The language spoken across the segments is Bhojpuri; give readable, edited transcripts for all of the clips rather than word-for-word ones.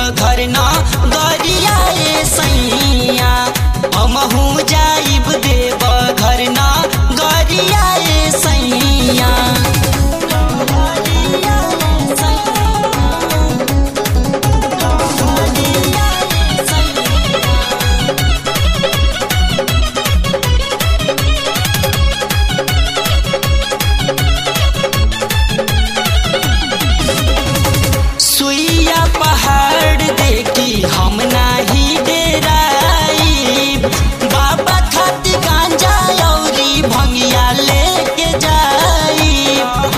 घर ना गरिया सैया हमहू जाइब देव घर ना गरिया सैया। सुइया पहाड़ देखी हम नाही डेराइब बाबा खातिर गांजा औरी भंगिया लेके जाइब।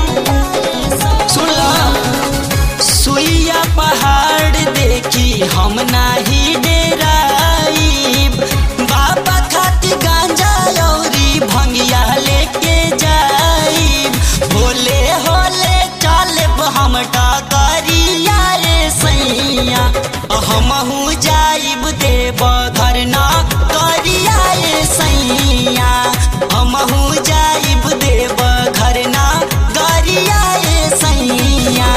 सुनला सुइया पहाड़ देखी हम नाही डेराइब बाबा खातिर गांजा औरी भंगिया लेके जाइब। भोले होले चलब हम डगरिया सैया हमहू जाइब देव घर ना गरिया सैया हमहू जाइब देव घर ना गरिया सैया।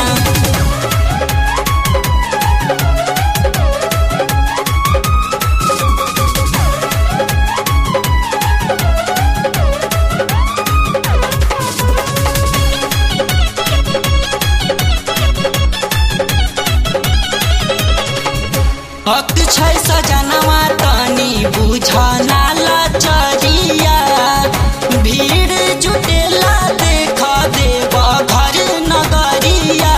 हक छै सजनवा तनी बुझना लचरिया भीड़ जुटेला देख देव घर नगरिया।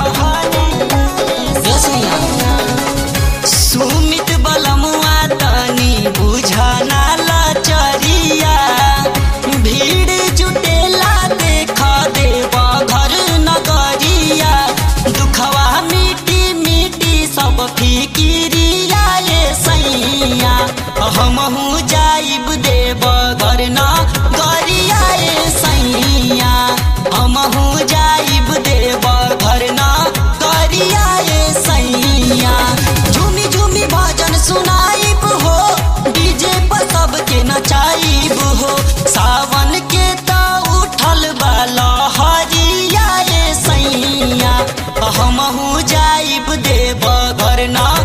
सुमित बलमुआ तनी बुझना लचरिया भीड़ जुटेला देख देव घर नगरिया। दुखवा मिटी मिटी सब फिकिरिया सैया हमहू जाइब देव घर ना गरिया सैया हमहू जाइब देव घर ना गरिया सैया। झूमी झूमी भजन सुनाइब हो डीजे पर सबके नचाइब हो सावन के तो उठल बाला हरिया सैया हमहू जाइब देव घर ना